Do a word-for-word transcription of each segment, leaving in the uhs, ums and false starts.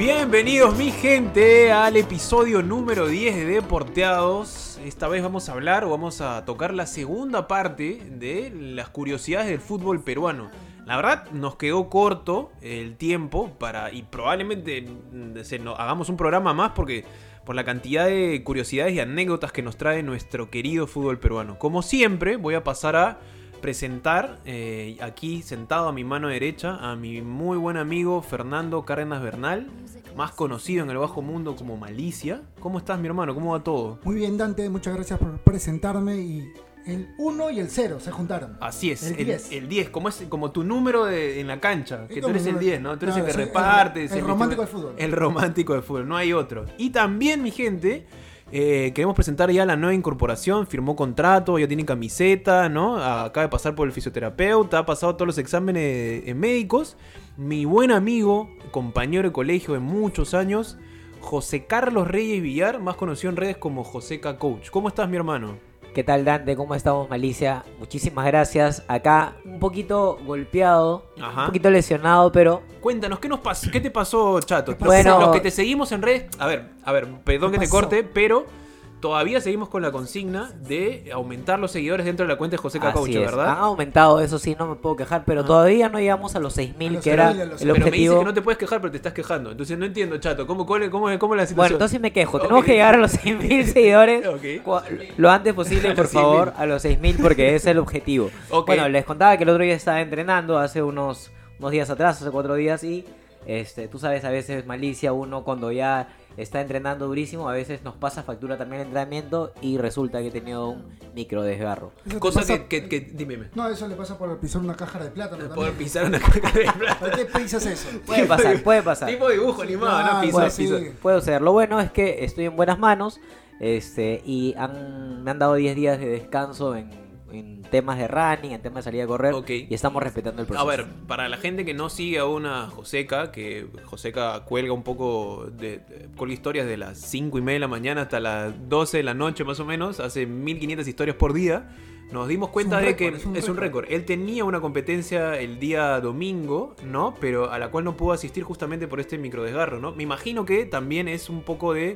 Bienvenidos mi gente al episodio número diez de Deporteados. Esta vez vamos a hablar o vamos a tocar la segunda parte de las curiosidades del fútbol peruano. La verdad nos quedó corto el tiempo para, y probablemente se nos, hagamos un programa más porque por la cantidad de curiosidades y anécdotas que nos trae nuestro querido fútbol peruano. Como siempre voy a pasar a presentar eh, aquí sentado a mi mano derecha a mi muy buen amigo Fernando Cárdenas Bernal, más conocido en el bajo mundo como Malicia. ¿Cómo estás, mi hermano? ¿Cómo va todo? Muy bien, Dante, muchas gracias por presentarme. Y el uno y el cero se juntaron. Así es, el diez. El, el diez, como, es, como tu número de, en la cancha, que tú eres el diez, ¿no? Tú eres claro, el que el, repartes. El, el, el romántico del fútbol. El romántico del fútbol, no hay otro. Y también, mi gente, eh, queremos presentar ya la nueva incorporación. Firmó contrato, ya tiene camiseta, ¿no? Acaba de pasar por el fisioterapeuta, ha pasado todos los exámenes eh, médicos. Mi buen amigo, compañero de colegio de muchos años, José Carlos Reyes Villar, más conocido en redes como Joseca Coach. ¿Cómo estás, mi hermano? ¿Qué tal, Dante? ¿Cómo estamos, Malicia? Muchísimas gracias. Acá un poquito golpeado, Ajá. un poquito lesionado, pero... Cuéntanos, ¿qué nos pasó? ¿Qué te pasó, Chato? Bueno, los que te seguimos en redes... A ver, a ver, perdón que te corte, pero todavía seguimos con la consigna de aumentar los seguidores dentro de la cuenta de José Cacaucho, ¿verdad? Han aumentado, eso sí, no me puedo quejar, pero ah. todavía no llegamos a los seis mil, que era el objetivo. Pero me dices que no te puedes quejar, pero te estás quejando. Entonces no entiendo, Chato, ¿cómo, cómo, cómo, cómo es la situación? Bueno, entonces me quejo. Okay. Tenemos que llegar a los seis mil seguidores okay. lo antes posible, por favor, a los seis mil, porque ese es el objetivo. Okay. Bueno, les contaba que el otro día estaba entrenando hace unos, unos días atrás, hace cuatro días, y este, tú sabes, a veces, Malicia, uno cuando ya está entrenando durísimo, a veces nos pasa factura también el entrenamiento y resulta que he tenido un micro desgarro. Cosa pasa... que, que, que, dime. No, eso le pasa por pisar una caja de plátano. Por también. pisar una caja de plátano. ¿Por qué pisas eso? Puede pasar, puede pasar. Tipo dibujo animado, sí, no piso, puede, piso. Sí. Puede ser. Lo bueno es que estoy en buenas manos, este, y han, me han dado diez días de descanso en en temas de running, en temas de salir a correr, okay. y estamos respetando el proceso. A ver, para la gente que no sigue aún a Joseca, que Joseca cuelga un poco de, de cuelga historias de las cinco y media de la mañana hasta las doce de la noche más o menos, hace mil quinientas historias por día, nos dimos cuenta de récord, que es un, es un récord. Él tenía una competencia el día domingo, ¿no? Pero a la cual no pudo asistir justamente por este microdesgarro, ¿no? Me imagino que también es un poco de...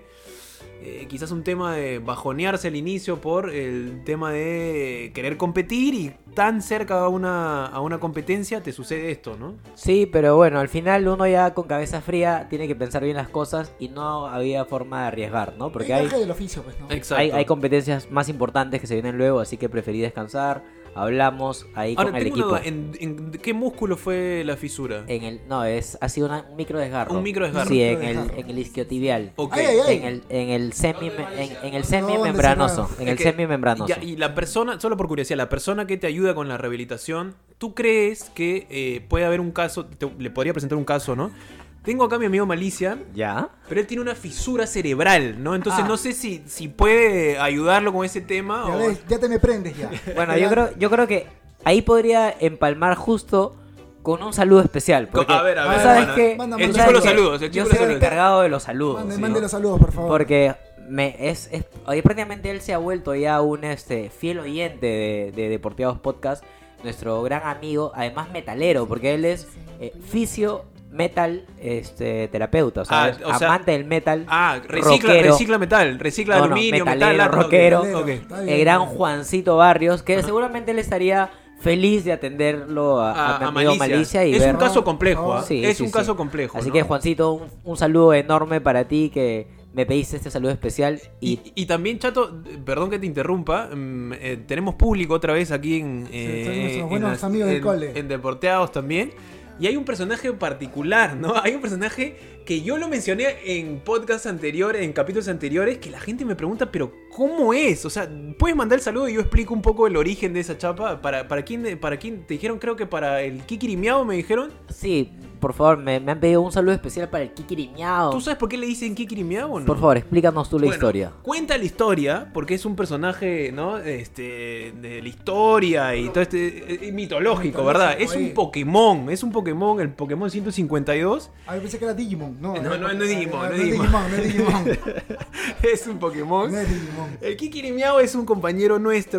Eh, quizás un tema de bajonearse al inicio por el tema de querer competir y tan cerca a una, a una competencia te sucede esto, ¿no? Sí, pero bueno, al final uno ya con cabeza fría tiene que pensar bien las cosas y no había forma de arriesgar, ¿no? Porque hay, del oficio, pues, ¿no? Exacto. hay, hay competencias más importantes que se vienen luego, así que preferí descansar. Hablamos ahí Ahora, con el tengo equipo. Una duda. ¿En, ¿En qué músculo fue la fisura? En el, no, es ha sido una, un micro desgarro. Un micro desgarro. Sí, en el, en el isquiotibial. Okay. Ay, ay, ay. En el, en el semi, en, en el semimembranoso. En el semimembranoso. Y, y la persona, solo por curiosidad, la persona que te ayuda con la rehabilitación, ¿tú crees que eh, puede haber un caso? Te, le podría presentar un caso, ¿no? Tengo acá a mi amigo Malicia, ¿ya? Pero él tiene una fisura cerebral, ¿no? Entonces ah. no sé si, si puede ayudarlo con ese tema. Ya, o... ves, ya te me prendes ya. Bueno, yo creo, yo creo que ahí podría empalmar justo con un saludo especial. Porque a ver, a ver. ¿sabes Manda, qué? manda, el manda, chico de los que saludos. El chico yo de los soy el saludos. encargado de los saludos. Mande, ¿sí? mande los saludos, por favor. Porque me es, es oye, prácticamente él se ha vuelto ya un este fiel oyente de, de Deporteados Podcast. Nuestro gran amigo, además metalero, porque él es eh, fisio metal este terapeuta, o sea, Ah, es o sea, amante del metal. Ah, recicla, rockero. recicla metal, recicla No, no, aluminio, metalero, metal, rockero. Okay. Okay. El gran Juancito Barrios, que seguramente él estaría feliz de atenderlo a, a, a mi a amigo Malicia. Malicia y es ver... un caso complejo, ¿eh? Sí, es sí, un sí. caso complejo. Así ¿no? que, Juancito, un, un saludo enorme para ti, que me pediste este saludo especial. Y, y, y también, Chato, perdón que te interrumpa, mm, eh, tenemos público otra vez aquí en, eh, sí, nuestros en, buenos las, amigos del en, cole. en Deporteados también. Y hay un personaje particular, ¿no? Hay un personaje que yo lo mencioné en podcasts anteriores, en capítulos anteriores, que la gente me pregunta, pero ¿cómo es? O sea, ¿puedes mandar el saludo y yo explico un poco el origen de esa chapa? ¿Para, para quién, para quién te dijeron? Creo que para el Kikirimiao me dijeron. Sí, por favor, me, me han pedido un saludo especial para el Kikirimiao. ¿Tú sabes por qué le dicen Kikirimiao o no? Por favor, explícanos tú la bueno, historia. Cuenta la historia, porque es un personaje, ¿no? Este, de la historia y todo este... Eh, mitológico, ¿verdad? Es un Pokémon, es un Pokémon, el Pokémon ciento cincuenta y dos. Ah, yo pensé que era Digimon. No, no, no, no es Digimon, no, no es es Digimon. No es Digimon. Es un Pokémon. No es Digimon. El Kikirimiao es un compañero nuestro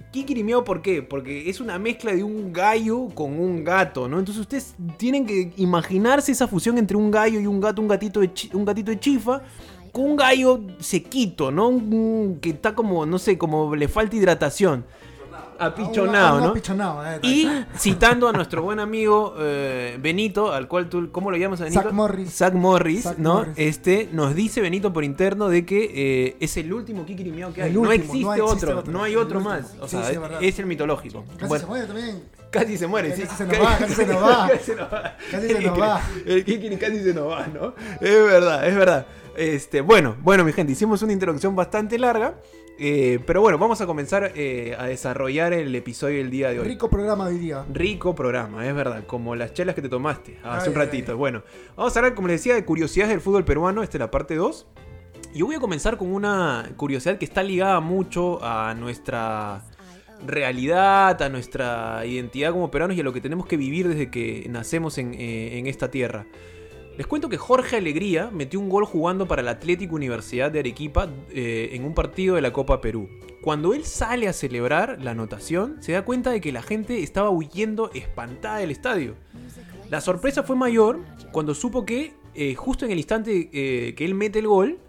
Kikirimiao, ¿por qué? Porque es una mezcla de un gallo con un gato, ¿no? Entonces ustedes tienen que imaginarse esa fusión entre un gallo y un gato, un gatito de, chi, un gatito de chifa, con un gallo sequito, ¿no? Un, que está como, no sé, como le falta hidratación. Apichonado, ¿no? Apichonado, eh, y citando a nuestro buen amigo eh, Benito, al cual tú, ¿cómo lo llamas a Benito? Zach Morris. Zach Morris, Zach ¿no? Morris. Este, nos dice Benito por interno de que eh, es el último Kikirimiao que hay. Último, no, existe no existe otro, otro, no hay el otro último. más. O Sí, sea, sí, es, verdad. es el mitológico. Casi Bueno, se muere también. casi se muere, Casi sí. se nos va, casi se nos va. Casi se nos va. Casi se nos va. El Kikiri casi se nos va, ¿no? Es verdad, es verdad. Este, bueno, bueno, mi gente, hicimos una introducción bastante larga. Eh, pero bueno, vamos a comenzar eh, a desarrollar el episodio del día de hoy. Rico programa de hoy día. Rico programa, es verdad, como las chelas que te tomaste hace Ay, un ratito. ay. Bueno, vamos a hablar, como les decía, de curiosidades del fútbol peruano. Esta es la parte dos. Y voy a comenzar con una curiosidad que está ligada mucho a nuestra realidad, a nuestra identidad como peruanos y a lo que tenemos que vivir desde que nacemos en, eh, en esta tierra. Les cuento que Jorge Alegría metió un gol jugando para el Atlético Universidad de Arequipa eh, en un partido de la Copa Perú. Cuando él sale a celebrar la anotación, se da cuenta de que la gente estaba huyendo espantada del estadio. La sorpresa fue mayor cuando supo que eh, justo en el instante eh, que él mete el gol,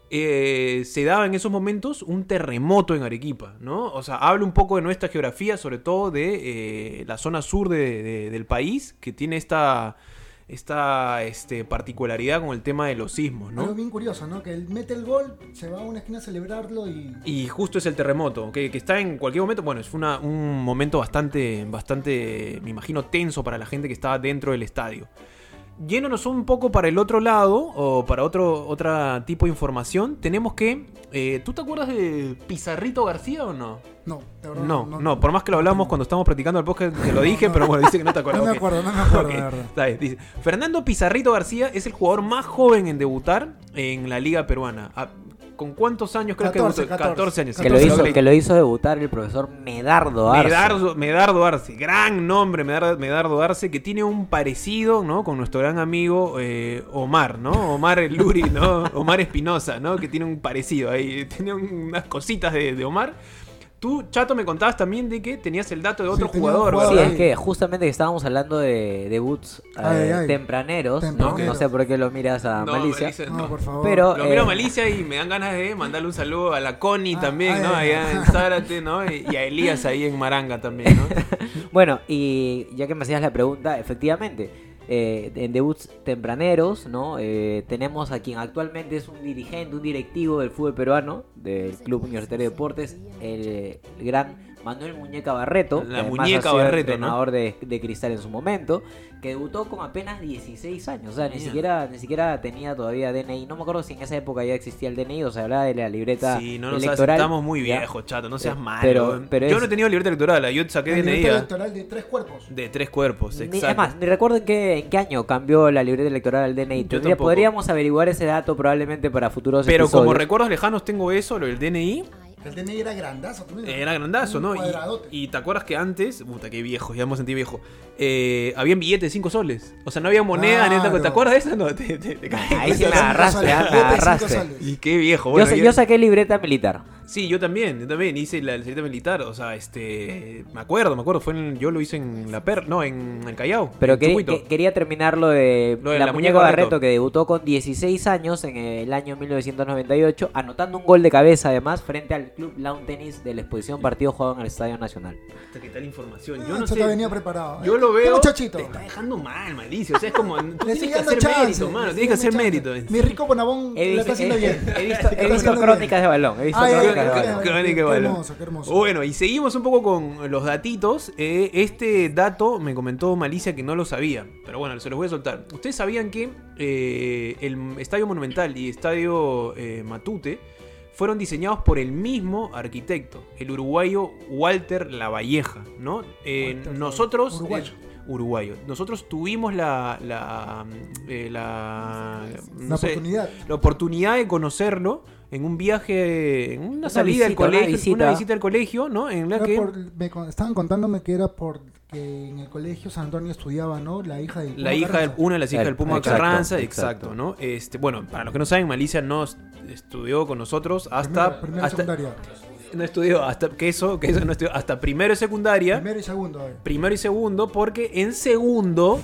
eh, se daba en esos momentos un terremoto en Arequipa, ¿no? O sea, habla un poco de nuestra geografía, sobre todo de eh, la zona sur de, de, del país, que tiene esta... esta este, particularidad con el tema de los sismos, ¿no? Algo bien curioso, ¿no? Que él mete el gol, se va a una esquina a celebrarlo y... Y justo es el terremoto, que, que está en cualquier momento. Bueno, es una, un momento bastante, bastante, me imagino, tenso para la gente que estaba dentro del estadio. Yéndonos un poco para el otro lado, o para otro, otro tipo de información, tenemos que... Eh, ¿Tú te acuerdas de Pizarrito García o no? No, de verdad. No, no, no, por más que lo hablamos cuando estábamos practicando el podcast, te lo dije, pero bueno, dice que no te acuerdas. No me Ok. acuerdo, no me acuerdo, Ok, de verdad. está bien, dice, Fernando Pizarrito García es el jugador más joven en debutar en la liga peruana. ¿A- ¿Con cuántos años crees catorce, que debutó? catorce. catorce años. Que lo, hizo, que lo hizo debutar el profesor Medardo Arce. Medardo, Medardo Arce, gran nombre, Medardo, Medardo Arce, que tiene un parecido, ¿no? Con nuestro gran amigo eh, Omar, ¿no? Omar el Luri, ¿no? Omar Espinosa, ¿no? Que tiene un parecido ahí, tiene unas cositas de, de Omar. Tú, Chato, me contabas también de que tenías el dato de otro Sí, tenía un jugador, jugador Sí, ¿verdad? es que justamente estábamos hablando de debuts eh, Ay, ay. tempraneros, ¿no? Tempraneros. No sé por qué lo miras a No, Malicia. Malicia, No, no. por favor. Pero Lo miro a eh, Malicia y me dan ganas de mandarle un saludo a la Connie Ah, también, ay, ¿no? ay, Allá ay. en Zárate, ¿no? Y y a Elías ahí en Maranga también, ¿no? Bueno, y ya que me hacías la pregunta, efectivamente, eh, en debuts tempraneros, ¿no? Eh, tenemos a quien actualmente es un dirigente, un directivo del fútbol peruano, del Club Universitario de Deportes, el, el gran Manuel Muñeca Barreto, La que además Muñeca ha sido Barreto, ¿no? entrenador de, de Cristal en su momento, que debutó con apenas dieciséis años, o sea, ni Mira. siquiera, ni siquiera tenía todavía D N I, no me acuerdo si en esa época ya existía el D N I o se hablaba de la libreta Sí, no nos electoral. estamos muy ¿ya? viejos, Chato, no seas Eh, malo. pero- pero yo es- no he tenido libreta electoral, yo saqué La D N I libreta ¿ah? electoral de tres cuerpos. de tres cuerpos, Ni- exacto. es más, ni recuerdo en qué, en qué año cambió la libreta electoral al D N I. Yo Tendría- tampoco. podríamos averiguar ese dato probablemente para futuros Pero como episodios. recuerdos lejanos tengo eso, lo del D N I, El D N I era grandazo también. era grandazo, Un ¿no? cuadradote. Y, y te acuerdas que antes, puta, qué viejo, ya me sentí viejo, eh, habían billetes de cinco soles. O sea, no había moneda, ni nada. Claro. ¿Te acuerdas de eso? No, te, te, te caí. Ahí sí me Cinco agarraste, soles, ah, me billete de cinco agarraste. soles. Y qué viejo, Yo, bueno. sa- ya- yo saqué libreta militar. Sí, yo también, yo también hice la libreta militar, o sea, este, me acuerdo, me acuerdo, fue en, yo lo hice en la Per, no, en el Callao. Pero en quería, Chucuito. que- quería terminar lo de, Lo de la, la muñeca Muñeca Barreto, Barreto, que debutó con dieciséis años en el año mil novecientos noventa y ocho, anotando un gol de cabeza además frente al Club Lawn Tennis de la exposición partido jugado en el Estadio Nacional. ¿Qué tal información? Ah, Yo no Chato sé. venía preparado. Yo lo ¿Qué veo. muchachito? Te está dejando mal, malicio. O sea, es como. Tú Le tienes sigue que dando hacer chance, mérito, mano. le Tienes que sigue hacer dando mérito. chance. Mi rico Bonabón He la visto, está haciendo he- bien. he visto, Está he visto haciendo crónicas bien. de balón. He visto Ay, crónicas ay, de ay, balón. ay, Qué bonito, qué qué bueno. hermoso, qué hermoso. Bueno, y seguimos un poco con los datitos. Eh, este dato me comentó Malicia que no lo sabía. Pero bueno, se los voy a soltar. Ustedes sabían que eh, el Estadio Monumental y Estadio eh, Matute fueron diseñados por el mismo arquitecto, el uruguayo Walter Lavalleja, ¿no? Eh, Walter nosotros... Uruguayo. eh, uruguayo. Nosotros tuvimos la... la, eh, la, no La sé, oportunidad. la oportunidad de conocerlo en un viaje, en una, Una salida del visita, una colegio, visita. una visita al colegio, ¿no? En la Era que por- me con- estaban contándome que era porque en el colegio San Antonio estudiaba, ¿no? La hija de la hija del, una de las hijas del Puma Exacto, Carranza, exacto. exacto, ¿no? Este, bueno, para los que no saben, Malicia no est- estudió con nosotros hasta Primera, primera hasta, secundaria. no estudió hasta que eso, que eso no estudió hasta primero y secundaria. Primero y segundo. Eh. Primero y segundo, porque en segundo,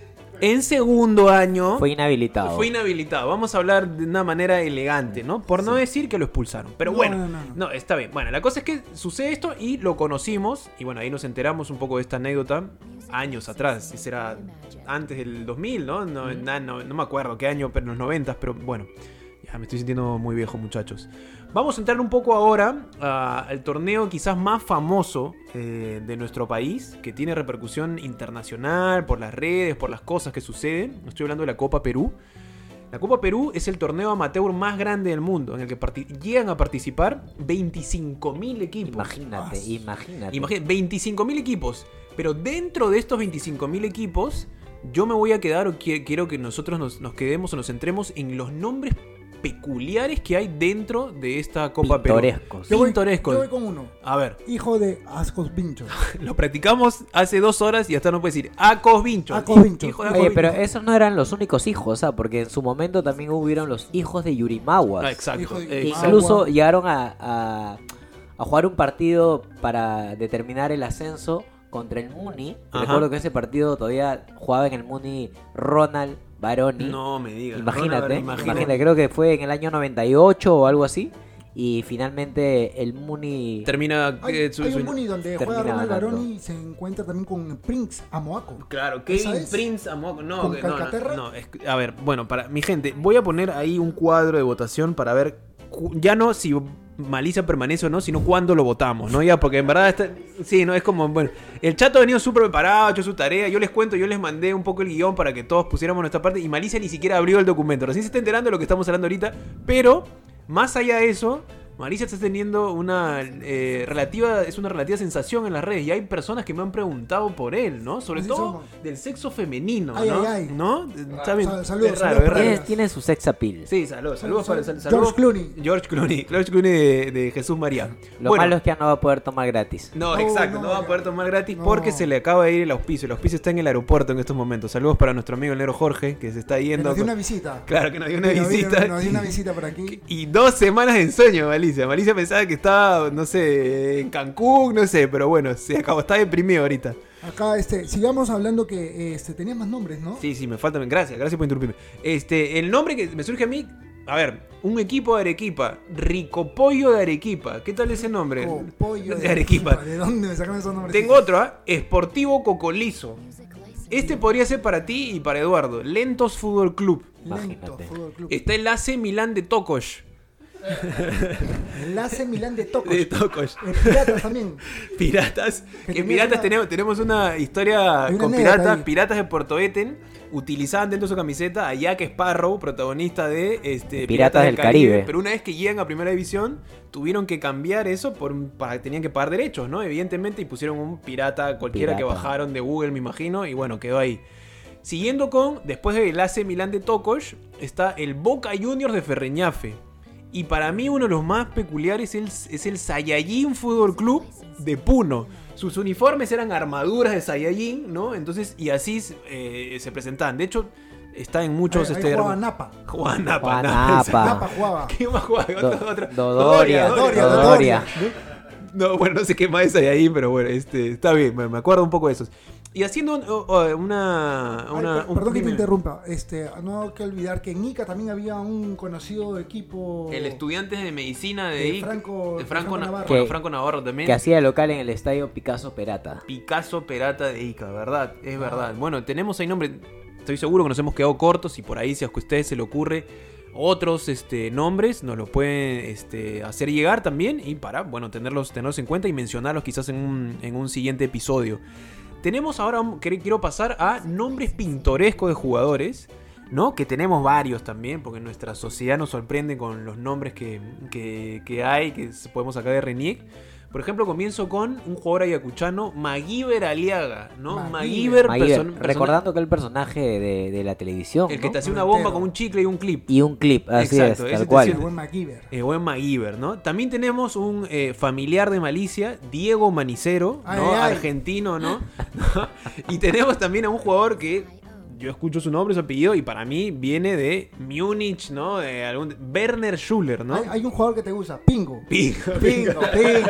en segundo año fue inhabilitado. Fue inhabilitado. Vamos a hablar de una manera elegante, ¿no? Por no sí. decir que lo expulsaron. Pero no, bueno, no, no, no. no, está bien. Bueno, la cosa es que sucede esto y lo conocimos. Y bueno, ahí nos enteramos un poco de esta anécdota años atrás. Si será antes del dos mil, ¿no? No, mm. no, no, no me acuerdo qué año, pero en los noventas, pero bueno. Ya me estoy sintiendo muy viejo, muchachos. Vamos a entrar un poco ahora uh, al torneo quizás más famoso eh, de nuestro país, que tiene repercusión internacional por las redes, por las cosas que suceden. Estoy hablando de la Copa Perú. La Copa Perú es el torneo amateur más grande del mundo, en el que llegan a participar veinticinco mil equipos. Imagínate, ah, imagínate. Imagínate, veinticinco mil equipos. Pero dentro de estos veinticinco mil equipos, yo me voy a quedar, o quiero que nosotros nos, nos quedemos o nos centremos en los nombres peculiares que hay dentro de esta Copa Pintorescos. Perú. Pintorescos. Yo voy con uno. A ver. Hijo de Ascos Pinchos. Lo practicamos hace dos horas y hasta no puede decir Acos Vinchos. Acos Vinchos. Hijo de Oye, pero esos no eran los únicos hijos, ¿ah? Porque en su momento también hubieron los hijos de Yurimaguas. Ah, exacto. De exacto. Incluso llegaron a, a, a jugar un partido para determinar el ascenso contra el Muni. Ajá. Recuerdo que ese partido todavía jugaba en el Muni Ronald Baroni. No me digas. Imagínate, imagínate, creo que fue en el año noventa y ocho o algo así. Y finalmente el Muni termina. Hay, eh, su, hay su, un Muni donde juega Ronald Baroni y se encuentra también con Prince Amoaco. Claro, Kevin Prince Amoaco. No, ¿Con no, Calcaterra? no, no es, a ver, bueno, para mi gente, voy a poner ahí un cuadro de votación para ver. Ya no si Malicia permanece o no, sino cuándo lo votamos, ¿no? Ya, porque en verdad está, sí, no es como, bueno, el Chato ha venido súper preparado, ha hecho su tarea, yo les cuento, yo les mandé un poco el guión para que todos pusiéramos nuestra parte y Malicia ni siquiera abrió el documento, recién se está enterando de lo que estamos hablando ahorita, pero más allá de eso, Malicia está teniendo una eh, relativa, es una relativa sensación en las redes y hay personas que me han preguntado por él, ¿no? Sobre Así todo somos. Del sexo femenino, ay, ¿no? Ay, ay. ¿No? Está bien. Sal, saludos, es raro, saludos es raro. Tiene, tiene su sex appeal. Sí, saludos, saludos para sal, George Clooney. George Clooney, George Clooney de, de Jesús María. Lo bueno, malo es que ya no va a poder tomar gratis. No, no exacto, no, no va a poder tomar gratis no. porque se le acaba de ir el auspicio. El auspicio está en el aeropuerto en estos momentos. Saludos para nuestro amigo el negro Jorge, que se está yendo. Que nos dio con... una visita. Claro, que nos dio una que visita. Nos dio, nos dio una visita por aquí. Y dos semanas en sueño, Malicia. Malicia pensaba que estaba, no sé, en Cancún, no sé, pero bueno, se acabó, está deprimido ahorita. Acá, este, sigamos hablando que este, tenías más nombres, ¿no? Sí, sí, me faltan. Gracias, gracias por interrumpirme. Este, el nombre que me surge a mí, a ver, un equipo de Arequipa, Ricopollo de Arequipa. ¿Qué tal ese nombre? Ricopollo de Arequipa. ¿De dónde me sacaron esos nombres? Tengo otro, ¿ah? ¿eh? Sportivo Cocolizo. Este podría ser para ti y para Eduardo. Lentos Fútbol Club. Lentos Fútbol Club. Está el A C Milán de Tokosh. El A C Milán de Tokosh. De Tokosh. Eh, piratas también. Piratas. Que, que Piratas una... tenemos, tenemos una historia una con piratas. Ahí. Piratas de Puerto Eten utilizaban dentro de su camiseta a Jack Sparrow, protagonista de este, Piratas, Piratas del, del Caribe. Caribe. Pero una vez que llegan a Primera División, tuvieron que cambiar eso por para, tenían que pagar derechos, ¿no? Evidentemente, y pusieron un pirata cualquiera pirata. que bajaron de Google, me imagino, y bueno, quedó ahí. Siguiendo con, después del A C Milán de Tokosh, está el Boca Juniors de Ferreñafe. Y para mí uno de los más peculiares es el, es el Saiyajin Fútbol Club de Puno. Sus uniformes eran armaduras de Saiyajin, ¿no? Entonces, y así eh, se presentaban. De hecho, está en muchos... Ahí, este, ahí jugaba Napa. Jugaba Napa. Jugaba Napa. Napa jugaba. ¿Qué más jugaba? Do, otra, otra. Dodoria. Dodoria. Dodoria. Dodoria. No, bueno, no sé qué más es Saiyajin, pero bueno, este, está bien, me acuerdo un poco de esos. Y haciendo un, uh, una... una Ay, perdón un que te interrumpa. Este, no hay que olvidar que en Ica también había un conocido equipo... El estudiante de medicina de, de Ica. Franco, de Franco, de Navarro. Que, bueno, Franco Navarro también. Que hacía local en el estadio Picasso Perata. Picasso Perata de Ica, ¿verdad? Es verdad. Bueno, tenemos ahí nombre... Estoy seguro que nos hemos quedado cortos y por ahí si a ustedes se le ocurre otros este, nombres, nos los pueden este, hacer llegar también y para, bueno, tenerlos, tenerlos en cuenta y mencionarlos quizás en un, en un siguiente episodio. Tenemos ahora, quiero pasar a nombres pintorescos de jugadores, ¿no? Que tenemos varios también, porque nuestra sociedad nos sorprende con los nombres que, que, que hay, que podemos sacar de Reniec. Por ejemplo, comienzo con un jugador ayacuchano, Maguiber Aliaga, ¿no? Maguiber, person- recordando que el personaje de, de la televisión, el que ¿no? te hacía una bomba con un chicle y un clip. Y un clip, así exacto, es, tal cual. El buen Maguiber. El buen Maguiber, ¿no? También tenemos un eh, familiar de Malicia, Diego Manicero, ay, ¿no? ay. Argentino, ¿no? Y tenemos también a un jugador que yo escucho su nombre, su apellido, y para mí viene de Múnich, ¿no? De algún... Werner Schuller, ¿no? Hay, hay un jugador que te gusta, Pingo. Pingo, Pingo, Pingo.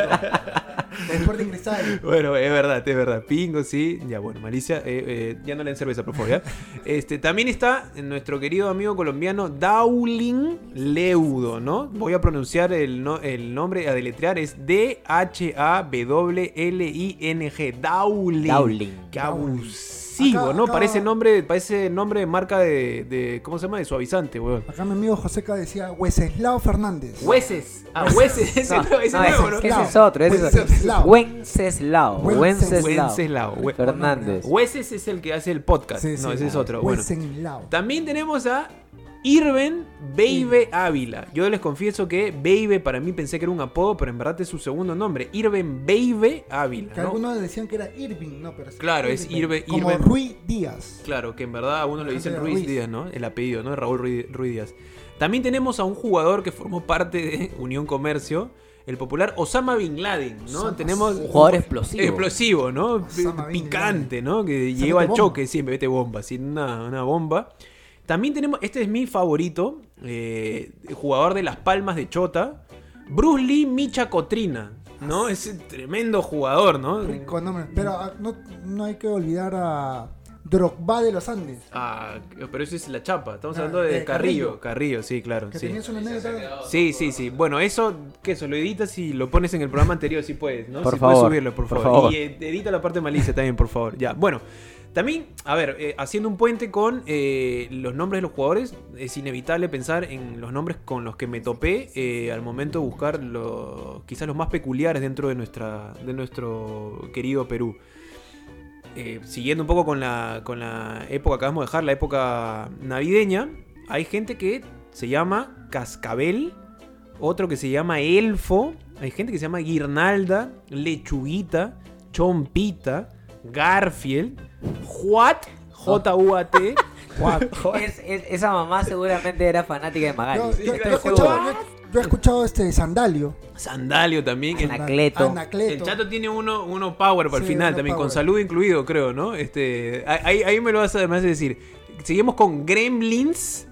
De Sporting Cristal. Bueno, es verdad, es verdad. Pingo, sí. Ya, bueno, Malicia, eh, eh, ya no le den cerveza, por favor, ¿ya? Este, también está nuestro querido amigo colombiano Daulin Leudo, ¿no? Voy a pronunciar el, no, el nombre, a deletrear, es D H A W L I N G. Daulin. Daulin. Qué abusivo, acá, ¿no? Acá... Parece nombre, parece nombre de marca de, de, ¿cómo se llama? De suavizante, weón. Acá mi amigo Joseca decía Wenceslao Fernández. Hueses. Ah, Hueses. Ese no, no, ese no, nuevo, ese, ¿no? Ese es otro. Ese Wenceslao. Wenceslao. Wenceslao. Wenceslao. Fernández. Hueses es el que hace el podcast. Sí, sí, no, ese no. es otro. Bueno. Wenceslao. También tenemos a Irben Baby Ávila. Yo les confieso que Baby para mí pensé que era un apodo, pero en verdad es su segundo nombre. Irben Baby Ávila, que ¿no? algunos decían que era Irving, no, pero es claro, es Irben. Como Irben... Ruiz Díaz. Claro, que en verdad a uno le dicen Ruiz, Ruiz Díaz, ¿no? El apellido, ¿no? Raúl Ruiz, Ruiz Díaz. También tenemos a un jugador que formó parte de Unión Comercio, el popular Osama Bin Laden, ¿no? Osama, tenemos un jugador explosivo. Explosivo, ¿no? Osama Picante, Bin ¿no? Que Sale lleva al bomba. choque siempre, vete bomba, sin una, una bomba. También tenemos, este es mi favorito, eh, jugador de Las Palmas de Chota, Bruce Lee Micha Cotrina, ¿no? Es un tremendo jugador, ¿no? Rico nombre. Pero ah, no, no hay que olvidar a Drogba de los Andes. Ah, pero eso es la chapa, estamos Ah, hablando de, de Carrillo. Carrillo. Carrillo, sí, claro. Que Sí. tenías una anécdota. Sí, sí, sí. Bueno, eso, ¿qué? Eso lo editas y lo pones en el programa anterior si puedes, ¿no? Por si favor, puedes subirlo, por por favor. favor. Y eh, edita la parte de malicia también, por favor. Ya, bueno. También, a ver, eh, haciendo un puente con eh, los nombres de los jugadores, es inevitable pensar en los nombres con los que me topé eh, al momento de buscar los, quizás los más peculiares dentro de, nuestra, de nuestro querido Perú. Eh, siguiendo un poco con la, con la época que acabamos de dejar, la época navideña, hay gente que se llama Cascabel, otro que se llama Elfo, hay gente que se llama Guirnalda, Lechuguita, Chompita, Garfield, Juat, J U A T. Es, es, esa mamá seguramente era fanática de Magali. Yo, yo- yo he Estoy escuchado, seguro. yo- yo he escuchado este Sandalio. Sandalio también. El, Anacleto. Anacleto. el chato tiene uno, uno power para el Sí, final uno también, con power. saludo incluido, creo, ¿no? Este, ahí, ahí me lo vas a además decir. Seguimos con Gremlins,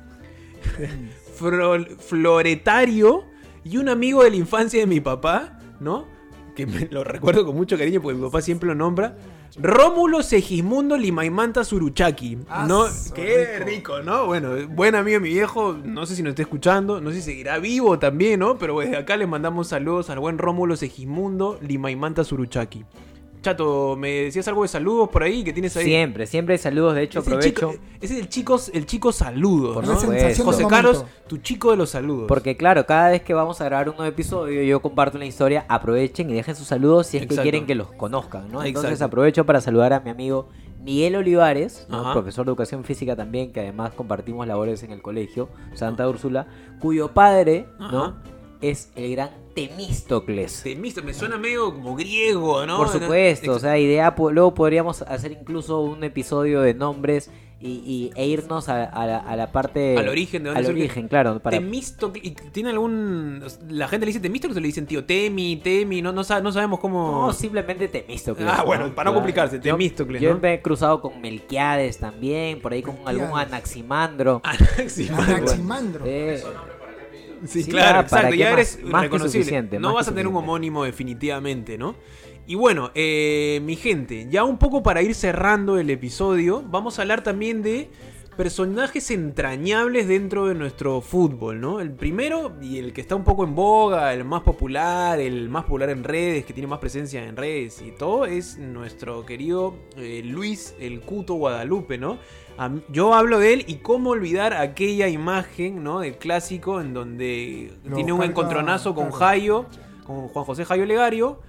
Fro- Floretario y un amigo de la infancia de mi papá, ¿no? Que me lo recuerdo con mucho cariño porque mi papá siempre lo nombra. Rómulo Segismundo Limaimanta Suruchaki, ¿no? Ah, Qué rico. rico, ¿no? Bueno, buen amigo de mi viejo, no sé si nos está escuchando, no sé si seguirá vivo también, ¿no? Pero desde acá les mandamos saludos al buen Rómulo Segismundo Limaimanta Suruchaki. Chato, ¿me decías algo de saludos por ahí que tienes ahí? Siempre, siempre hay saludos. De hecho, Es el aprovecho. chico- ese es el chico, el chico saludos, Por ¿no? supuesto. sensación del José momento. Carlos, tu chico de los saludos. Porque claro, cada vez que vamos a grabar un nuevo episodio, yo comparto una historia, aprovechen y dejen sus saludos si es Exacto. que quieren que los conozcan, ¿no? Entonces Exacto. aprovecho para saludar a mi amigo Miguel Olivares, ¿no? Ajá. Profesor de educación física también, que además compartimos labores en el colegio Santa Úrsula, cuyo padre, ¿no? Ajá. Es el gran Temístocles. Temisto, me suena medio como griego, ¿no? Por supuesto, o Ex- sea, idea, po- luego podríamos hacer incluso un episodio de nombres y, y- e irnos a, a la, a la parte... Al origen, ¿de dónde Al surge? origen, claro. Para... Temístocles, ¿y tiene algún...? La gente le dice Temístocles o le dicen tío Temi, Temi, no, no, sa- no sabemos cómo... No, simplemente Temístocles. Ah, bueno, para no complicarse, Yo- Temístocles, Yo, ¿no? me he cruzado con Melquiades también, por ahí con algún Melquiades. Anaximandro. Anaximandro. Anaximandro. Eh, Sí, Sí, claro, ah, ¿para exacto, qué ya más? eres Más que reconocible. suficiente, No más vas que a tener un suficiente. homónimo definitivamente, ¿no? Y bueno, eh, mi gente, ya un poco para ir cerrando el episodio, vamos a hablar también de personajes entrañables dentro de nuestro fútbol, ¿no? El primero y el que está un poco en boga, el más popular, el más popular en redes, que tiene más presencia en redes y todo, es nuestro querido eh, Luis el Cuto Guadalupe, ¿no? A mí- Yo hablo de él y cómo olvidar aquella imagen, ¿no? Del clásico en donde Lo tiene un carga- encontronazo con carga. Jayo, con Juan José Jayo Legario.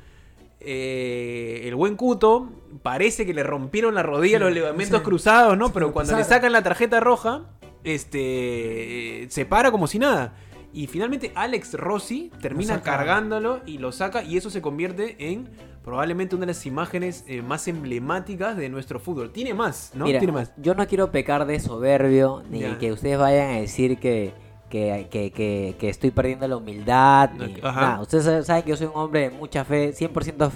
Eh, el buen Cuto parece que le rompieron la rodilla Sí, los ligamentos sí. cruzados, ¿no? Se Pero lo cuando le pisaron. sacan la tarjeta roja, este se para como si nada. Y finalmente Alex Rossi termina saca. cargándolo y lo saca, y eso se convierte en probablemente una de las imágenes eh, más emblemáticas de nuestro fútbol. Tiene más, ¿no? Mira, Tiene más. yo no quiero pecar de soberbio, ni Ya. que ustedes vayan a decir que, que, que, que, que estoy perdiendo la humildad. No, Ni, ajá. nada. Ustedes saben que yo soy un hombre de mucha fe, cien por ciento fe,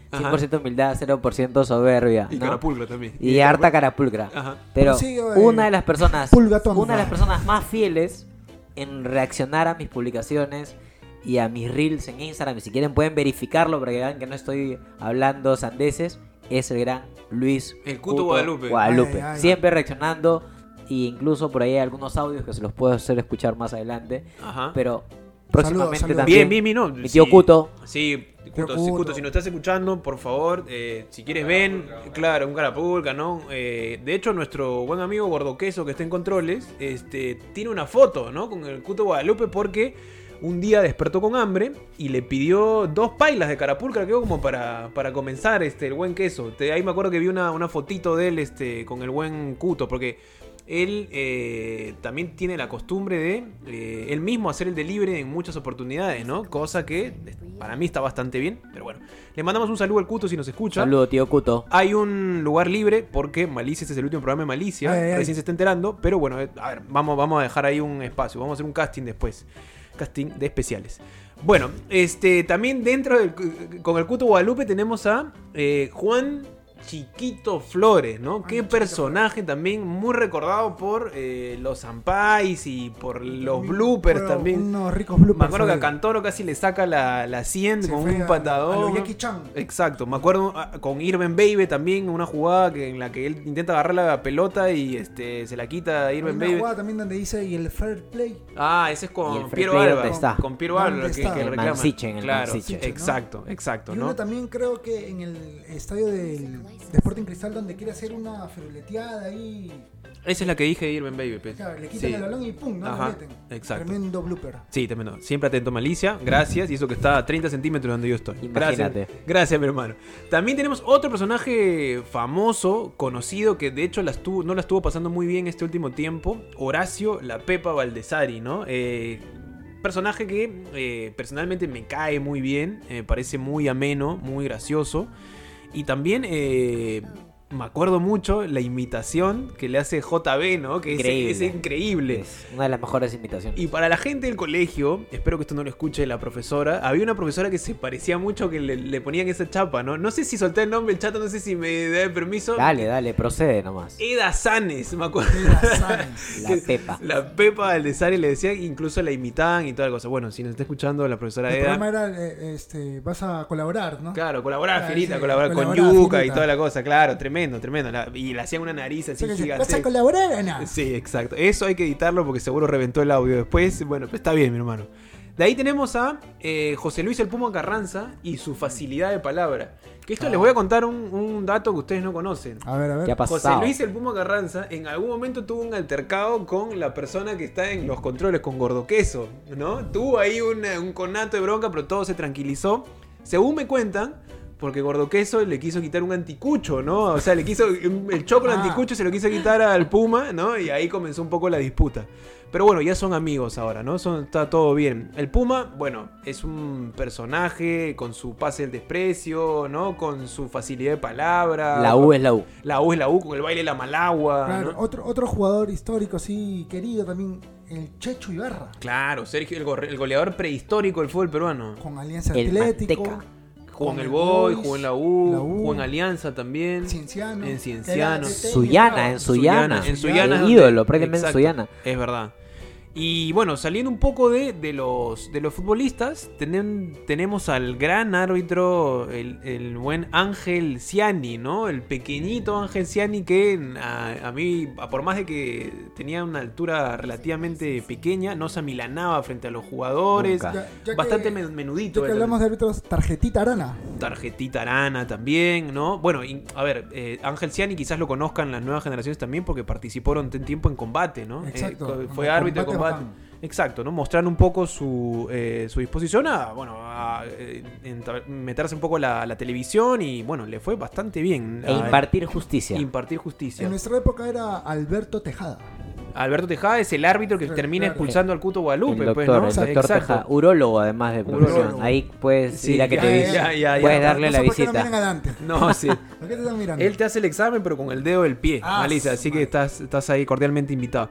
cien por ciento humildad, cero por ciento soberbia. Y ¿no? carapulcra también. Y, y harta carapulcra. Ajá. Pero sí, eh, una de las personas, una de las personas más fieles en reaccionar a mis publicaciones y a mis reels en Instagram, y si quieren pueden verificarlo para que vean que no estoy hablando sandeces, es el gran Luis el Cuto, Cuto Guadalupe, Guadalupe. Ay, ay, siempre reaccionando, e incluso por ahí hay algunos audios que se los puedo hacer escuchar más adelante. Ajá. Pero próximamente saludos, saludos. Bien, también bien, bien, no. mi tío sí, Cuto. Sí, Cuto, sí, Cuto, si nos estás escuchando, por favor, eh, si quieres ven, claro, un carapulca, ¿no? Eh, de hecho, nuestro buen amigo Gordoqueso, que está en controles, este, tiene una foto, ¿no? Con el Cuto Guadalupe, porque un día despertó con hambre y le pidió dos pailas de carapulcra, creo, como para, para comenzar este, el buen queso. Te, ahí me acuerdo que vi una, una fotito de él este, con el buen Cuto, porque él eh, también tiene la costumbre de eh, él mismo hacer el delivery en muchas oportunidades, ¿no? Cosa que para mí está bastante bien, pero bueno. Le mandamos un saludo al Cuto si nos escucha. Saludo, tío Cuto. Hay un lugar libre porque Malicia, este es el último programa de Malicia, ay, ay, recién ay. se está enterando, pero bueno, a ver, vamos, vamos a dejar ahí un espacio, vamos a hacer un casting después. Casting de especiales. Bueno, este también dentro del, con el Cuto Guadalupe tenemos a eh, Juan Chiquito Flores, ¿no? Qué personaje también muy recordado por eh, los Zampais y por los bloopers Pero también. Unos ricos bloopers. Me acuerdo que a Cantoro casi le saca la, la cien se con un patadón. A Jackie Chan. Exacto. Me acuerdo con Irving Baby también, una jugada que, en la que él intenta agarrar la pelota y este se la quita a Irving Baby. Una jugada también donde dice y el fair play. Ah, ese es con Piero Alba. Está? Con Piero Alba, que, que el reclama. Mansiche, en el claro, Mansiche, ¿no? Exacto, exacto. Y uno ¿no? también creo que en el estadio del de Sporting Cristal, donde quiere hacer una feruleteada ahí. Esa es la que dije de Irving Baby. Pues. Claro, le quitan sí. el balón y pum, no Ajá, lo meten. Exacto. Tremendo blooper. Sí, tremendo. Siempre atento, Malicia. Gracias. Y eso que está a treinta centímetros donde yo estoy. Imagínate. Gracias. Gracias, mi hermano. También tenemos otro personaje famoso, conocido, que de hecho la estuvo, no la estuvo pasando muy bien este último tiempo. Horacio La Pepa Baldessari, ¿no? Eh... Personaje que eh, personalmente me cae muy bien, me eh, parece muy ameno, muy gracioso. Y también eh, me acuerdo mucho la imitación que le hace J B, ¿no? Que increíble. Es, es increíble. Es una de las mejores imitaciones. Y para la gente del colegio, espero que esto no lo escuche la profesora, había una profesora que se parecía mucho, que le, le ponían esa chapa, ¿no? No sé si solté el nombre, el chato, no sé si me da permiso. Dale, dale, procede nomás. Eda Sanes, me acuerdo. Eda Sanes. La Pepa. La Pepa del Desari le decía, incluso la imitaban y toda la cosa. Bueno, si nos está escuchando la profesora el Eda. El programa era, eh, este, vas a colaborar, ¿no? Claro, colaborar, ah, Fierita, sí, colaborar, colaborar con Yuca y toda la cosa, claro, tremendo, tremendo. La, y le hacían una nariz así gigante. ¿Vas a colaborar o no? Sí, exacto. Eso hay que editarlo porque seguro reventó el audio después. Bueno, pues está bien, mi hermano. De ahí tenemos a eh, José Luis el Puma Carranza y su facilidad de palabra. Que esto ah. les voy a contar un, un dato que ustedes no conocen. A ver, a ver. ¿Qué ha pasado? José Luis el Puma Carranza en algún momento tuvo un altercado con la persona que está en los controles, con Gordoqueso, ¿no? Tuvo ahí un, un conato de bronca, pero todo se tranquilizó. Según me cuentan, porque Gordoqueso le quiso quitar un anticucho, ¿no? O sea, le quiso el choco, el ah. anticucho se lo quiso quitar al Puma, ¿no? Y ahí comenzó un poco la disputa. Pero bueno, ya son amigos ahora, ¿no? Son, está todo bien. El Puma, bueno, es un personaje con su pase del desprecio, ¿no? Con su facilidad de palabra. La U es la U. La U es la U, con el baile de la Malagua. Claro, ¿no? otro, otro jugador histórico, sí, querido también, el Checho Ibarra. Claro, Sergio, el, go el goleador prehistórico del fútbol peruano. Con Alianza el Atlético. Manteca. Jugó en el Boy, jugó en la U, la U, jugó en Alianza también. Cienciano. En Cienciano. Suyana, en Suyana. En Suyana. El ídolo, prácticamente en Suyana. Es verdad. Y bueno, saliendo un poco de, de, los, de los futbolistas, tenen, tenemos al gran árbitro, el, el buen Ángel Ciani, ¿no? El pequeñito Ángel Ciani que a, a mí, por más de que tenía una altura relativamente pequeña, no se amilanaba frente a los jugadores. Ya, ya bastante que, menudito. Ya que hablamos de árbitros, Tarjetita Arana. Tarjetita Arana también, ¿no? Bueno, y, a ver, eh, Ángel Ciani quizás lo conozcan las nuevas generaciones también porque participó durante un tiempo en combate, ¿no? Exacto. Eh, fue árbitro de combate. Exacto, ¿no? Mostrando un poco su, eh, su disposición a, bueno, a eh, meterse un poco la, la televisión y, bueno, le fue bastante bien. E impartir justicia. Impartir justicia. En nuestra época era Alberto Tejada. Alberto Tejada es el árbitro que termina expulsando al Cuto Guadalupe. El doctor, pues, ¿no? el doctor Exacto. Tejada, urólogo además de profesión. Urólogo. Ahí puedes Sí, ir a que ya, te ya, ya, ya, puedes ya. darle No la sé por qué no visita. miran adelante. No, sí. ¿Por qué te están mirando? Él te hace el examen, pero con el dedo del pie, Ah, Malisa. Así que madre. estás, estás ahí cordialmente invitado.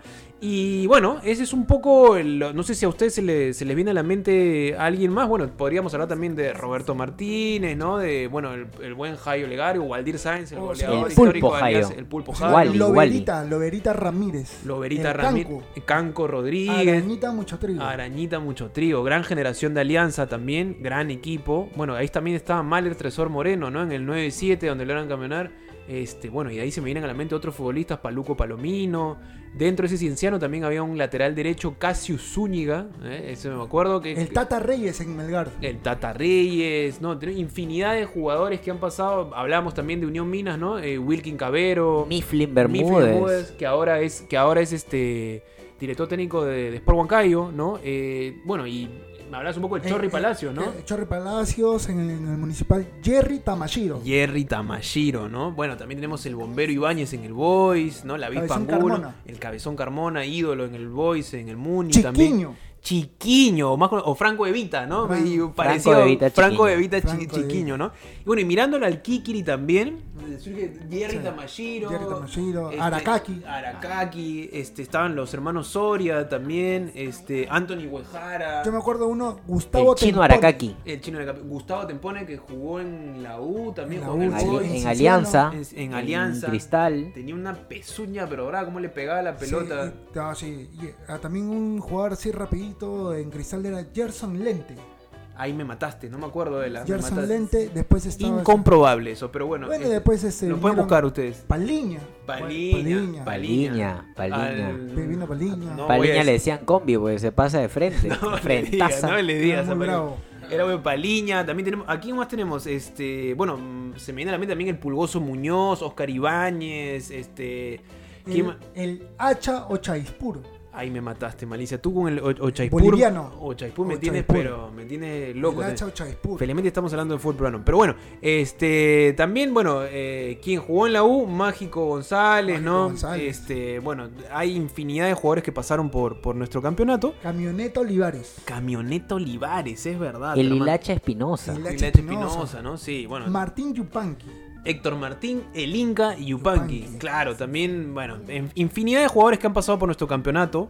Y bueno, ese es un poco. El, no sé si a ustedes se, le, se les viene a la mente a alguien más. Bueno, podríamos hablar también de Roberto Martínez, ¿no? De, bueno, el, el buen Jairo Legario, Waldir Sáenz, el Oh, goleador el histórico Pulpo de Alianza, Jairo. el Pulpo Sí, Jairo. Wally. Loberita, Loberita Ramírez. Loberita El Ramírez, Canco. Canco Rodríguez. Arañita, mucho trigo. Arañita, mucho trigo. Gran generación de Alianza también. Gran equipo. Bueno, ahí también estaba Mahler Tresor Moreno, ¿no? En el nueve siete, donde logran campeonar. Este, bueno, y ahí se me vienen a la mente otros futbolistas, Paluco Palomino. Dentro de ese cienciano también había un lateral derecho, Cassius Zúñiga. ¿eh? Ese me acuerdo. Que, El Tata Reyes en Melgar. el Tata Reyes, ¿no? Tenemos infinidad de jugadores que han pasado. Hablábamos también de Unión Minas, ¿no? Eh, Wilkin Cabero. Mifflin Mifflin Bermúdez. que ahora es, que ahora es este director técnico de, de Sport Huancayo, ¿no? Eh, bueno, y me hablas un poco de Chorri Eh, eh, Palacios, ¿no? eh, Chorri Palacios en el, en el municipal. Jerry Tamashiro. Jerry Tamashiro, ¿no? Bueno, también tenemos el Bombero Ibáñez en el Boys, ¿no? La Avispa Cabezón Angulo, Carmona. el Cabezón Carmona, ídolo en el Boys, en el Muni también. Chiquiño. Chiquiño, o, más, con- o Franco Evita, ¿no? Fran- Y parecido de Vita, Franco Chiquiño. Evita chi- Franco de Chiquiño, ¿no? Y bueno, y mirándolo al Kikiri también, surge Jerry Sí. Tamashiro, Jerry Tamashiro, este, Aracaki. Aracaki, este, estaban los hermanos Soria también, este, Anthony Huejara, Yo me acuerdo uno, Gustavo El chino Tempone. Aracaki. el chino de Cap- Gustavo Tempone, que jugó en la U también, En la jugó en U, el sí, Boys, Ali- en en Alianza. en, en Alianza, Cristal. tenía una pezuña, pero ahora cómo le pegaba la pelota. Sí, y- ah, sí. Y, ah, también un jugador así rapidito en Cristal era Gerson Lente. Ahí me mataste, no me acuerdo de la. me Gerson mataste. Lente, después estaba... Incomprobable eso, pero bueno. Bueno, este, después este, lo pueden vinieron buscar ustedes. Paliña. Paliña, Paliña, Paliña. Vino Paliña. No, voy Paliña a- le decían combi porque se pasa de frente. No le digas, Frentaza. no le Era digas. muy a Paliña. bravo. Era bueno, Paliña, también tenemos, aquí más tenemos, este, bueno, mm, se me viene a la mente también el Pulgoso Muñoz, Oscar Ibáñez, este, ¿quién El, ma- el Hacha Ochaispuro. Ay, me mataste, Malicia, tú con el O- Ochaispur. Boliviano. Ochaispur me tienes, Ochaispur. pero me tiene loco. El te- Hacha Ochaispuro. Felizmente estamos hablando de fútbol peruano. Pero bueno, este también, bueno, eh, quien jugó en la U, Mágico González, Mágico ¿no? González. Este, bueno, hay infinidad de jugadores que pasaron por, por nuestro campeonato. Camioneta Olivares. Camioneta Olivares, es verdad. El hermano. Hilacha Espinosa. El- Hilacha Espinosa. Espinosa, ¿no? Sí, bueno. Martín Yupanqui. Héctor Martín, el Inca y Yupanqui. Yupanqui. Claro, también, bueno, en- infinidad de jugadores que han pasado por nuestro campeonato.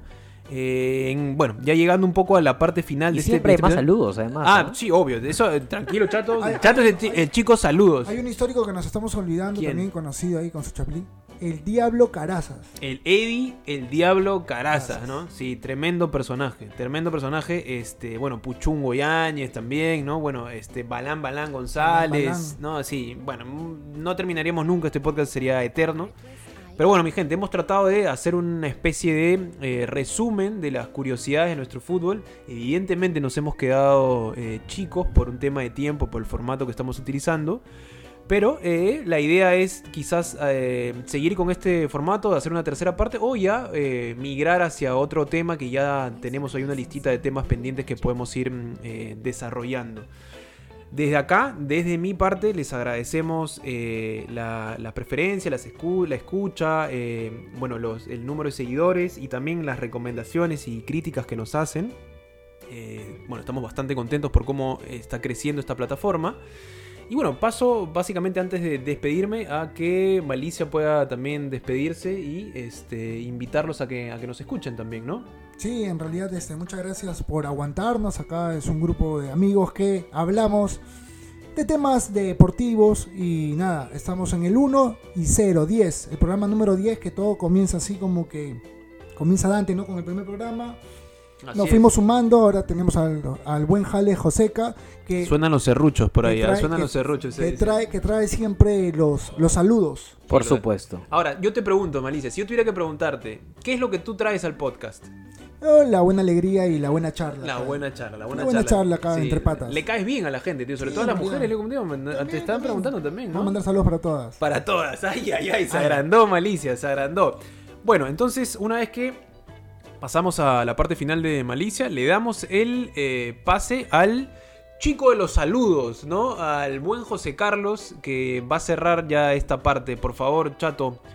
Eh, en- bueno, ya llegando un poco a la parte final Y de siempre hay este más episodio. saludos, además. Ah, ¿no? sí, obvio. de Eso, eh, tranquilo, Chato. Hay- Chato es el, hay- chi- el chico, saludos. Hay un histórico que nos estamos olvidando, ¿Quién? también conocido ahí con su chaplín. El Diablo Carazas. El Eddie, el Diablo Carazas, Carazas. ¿no? Sí, tremendo personaje. Tremendo personaje. Este, bueno, Puchungo Yáñez también, ¿no? Bueno, este, Balán Balán González. Balán, Balán. No, sí, bueno, mm, no terminaríamos nunca. Este podcast sería eterno. Pero bueno, mi gente, hemos tratado de hacer una especie de eh, resumen de las curiosidades de nuestro fútbol. Evidentemente nos hemos quedado eh, chicos por un tema de tiempo, por el formato que estamos utilizando. Pero eh, la idea es quizás eh, seguir con este formato, hacer una tercera parte o ya eh, migrar hacia otro tema que ya tenemos ahí una listita de temas pendientes que podemos ir mm, eh, desarrollando. Desde acá, desde mi parte, les agradecemos eh, la, la preferencia, las escu- la escucha, eh, bueno, los, el número de seguidores y también las recomendaciones y críticas que nos hacen. Eh, bueno, estamos bastante contentos por cómo está creciendo esta plataforma. Y bueno, paso básicamente antes de despedirme a que Malicia pueda también despedirse y este, invitarlos a que, a que nos escuchen también, ¿no? Sí, en realidad este, muchas gracias por aguantarnos. Acá es un grupo de amigos que hablamos de temas deportivos y nada, estamos en el uno y cero, diez, el programa número diez, que todo comienza así como que comienza Dante, ¿no? Con el primer programa. Así Nos es. fuimos sumando, ahora tenemos al, al buen Jale Joseca, que, Suenan los serruchos por que ahí, ¿eh? trae- suenan que- los serruchos. que sí, sí. trae, que trae siempre los, los saludos. Por Sí, claro. supuesto. Ahora, yo te pregunto, Malicia, si yo tuviera que preguntarte, ¿qué es lo que tú traes al podcast? Oh, la buena alegría y la buena charla. La acá. buena charla, la buena, Una buena charla acá entre patas. Le caes bien a la gente, tío, sobre Sí, todo a las en mujeres, realidad. le como digo, te También, estaban también. preguntando también, Vamos a ¿no? mandar saludos para todas. Para todas, ay, ay, ay, se agrandó Malicia, se agrandó. Bueno, entonces, una vez que pasamos a la parte final de Malicia, le damos el eh, pase al chico de los saludos, ¿no? Al buen José Carlos, que va a cerrar ya esta parte. Por favor, Chato,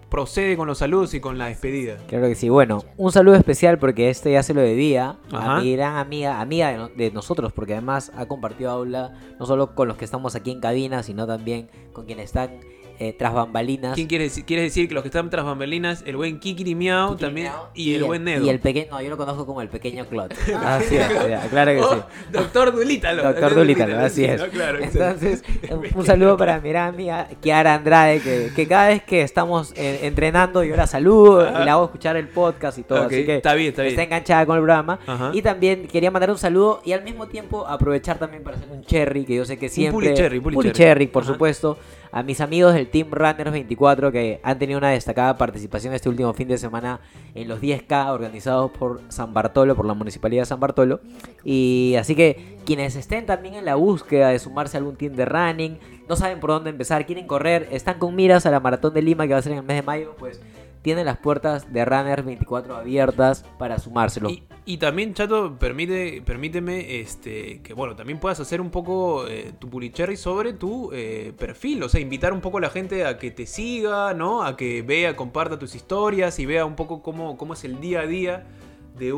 procede con los saludos y con la despedida. Claro que sí. Bueno, un saludo especial porque este ya se lo debía Ajá. a mi gran amiga, amiga de, no- de nosotros, porque además ha compartido aula no solo con los que estamos aquí en cabina, sino también con quienes están eh, tras bambalinas. ¿Quién quiere decir? ¿Quieres decir que los que están tras bambalinas, el buen Kikiri Miau Kikiri también Miau y, el buen Nedo? Y el pequeño, no, yo lo conozco como el pequeño Clot. Así es, ya, claro que sí. Oh, Doctor Dulítalo. Doctor Dulítalo, así es. No, claro, exacto. Entonces, un saludo para mi gran amiga Kiara Andrade, que, que cada vez que estamos eh, entrenando yo la saludo Ajá. y la hago escuchar el podcast y todo, Ok, así que está bien, está bien. está enganchada con el programa. Ajá. Y también quería mandar un saludo y al mismo tiempo aprovechar también para hacer un cherry, que yo sé que siempre... pulicherry, pulicherry. Pulicherry, por Ajá. supuesto. A mis amigos del Team Runners veinticuatro que han tenido una destacada participación este último fin de semana en los diez K organizados por San Bartolo, por la Municipalidad de San Bartolo. Y así que quienes estén también en la búsqueda de sumarse a algún team de running, no saben por dónde empezar, quieren correr, están con miras a la Maratón de Lima que va a ser en el mes de mayo, pues tienen las puertas de Runners veinticuatro abiertas para sumárselo. Y, y también, Chato, permite, permíteme este, que bueno, también puedas hacer un poco eh, tu pulicherry sobre tu eh, perfil. O sea, invitar un poco a la gente a que te siga, ¿no? A que vea, comparta tus historias y vea un poco cómo, cómo es el día a día de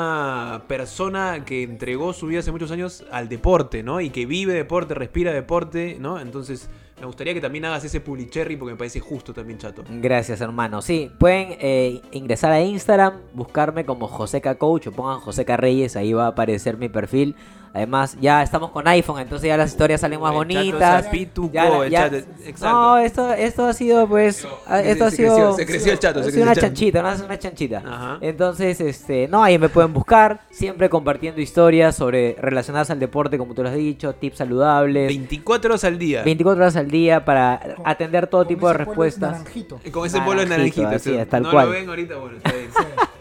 una persona que entregó su vida hace muchos años al deporte, ¿no? Y que vive deporte, respira deporte, ¿no? Entonces, me gustaría que también hagas ese pulicherry porque me parece justo también, Chato. Gracias, hermano. Sí, pueden eh, ingresar a Instagram, buscarme como Joseca Coach o pongan Joseca Reyes, ahí va a aparecer mi perfil. Además, ya estamos con iPhone, entonces ya las historias salen más El Chato bonitas. se apitucó, Ya- el ya- Chato, exacto. No, esto, esto ha sido pues, ah, esto ha se sido, creció, se creció el Chato, ha se sido creció una el Chato. chanchita, no es una chanchita. Ajá. Entonces, este, no, ahí me pueden buscar, siempre compartiendo historias sobre relacionadas al deporte, como tú lo has dicho, tips saludables, veinticuatro horas al día. veinticuatro horas al día para Con- atender todo con tipo de ese polvo respuestas. naranjito. Con ese polo de Naranjito, naranjita. así o sea, es, tal no cual. lo ven ahorita, bueno, está bien.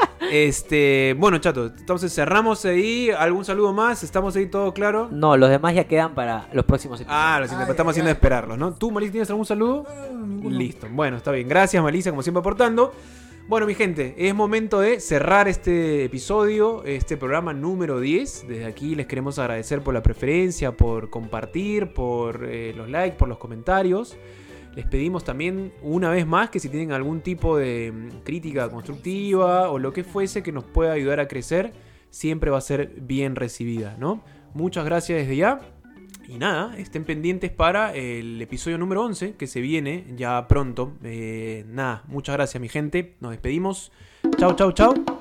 Este, bueno, Chato, entonces cerramos ahí. ¿Algún saludo más? ¿Estamos ahí todo claro? No, los demás ya quedan para los próximos episodios. Ah, los Ay, estamos ay, haciendo ay. esperarlos, ¿no? ¿Tú, Malicia, tienes algún saludo? No, ninguno. Listo. Bueno, está bien. Gracias, Malicia, como siempre aportando. Bueno, mi gente, es momento de cerrar este episodio, este programa número diez. Desde aquí les queremos agradecer por la preferencia, por compartir, por eh, los likes, por los comentarios. Les pedimos también una vez más que si tienen algún tipo de mm, crítica constructiva o lo que fuese que nos pueda ayudar a crecer, siempre va a ser bien recibida, ¿no? Muchas gracias desde ya. Y nada, estén pendientes para el episodio número once que se viene ya pronto. Eh, nada, muchas gracias mi gente. Nos despedimos. Chau, chau, chau.